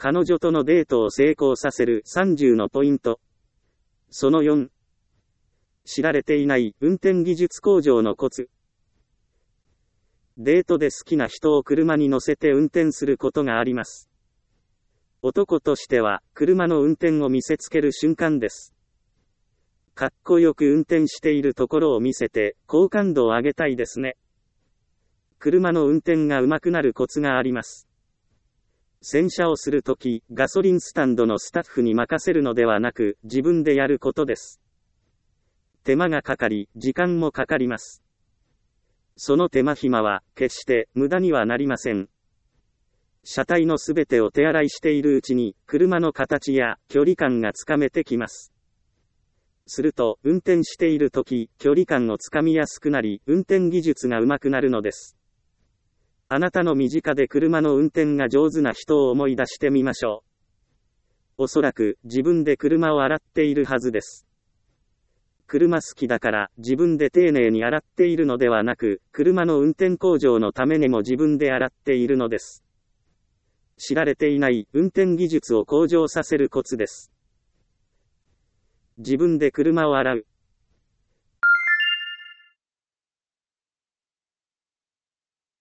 彼女とのデートを成功させる30のポイント。その4。知られていない運転技術向上のコツ。デートで好きな人を車に乗せて運転することがあります。男としては、車の運転を見せつける瞬間です。かっこよく運転しているところを見せて、好感度を上げたいですね。車の運転が上手くなるコツがあります。洗車をするとき、ガソリンスタンドのスタッフに任せるのではなく、自分でやることです。手間がかかり、時間もかかります。その手間暇は、決して無駄にはなりません。車体のすべてを手洗いしているうちに、車の形や距離感がつかめてきます。すると、運転しているとき、距離感をつかみやすくなり、運転技術が上手くなるのです。あなたの身近で車の運転が上手な人を思い出してみましょう。おそらく、自分で車を洗っているはずです。車好きだから自分で丁寧に洗っているのではなく、車の運転向上のためにも自分で洗っているのです。知られていない運転技術を向上させるコツです。自分で車を洗う。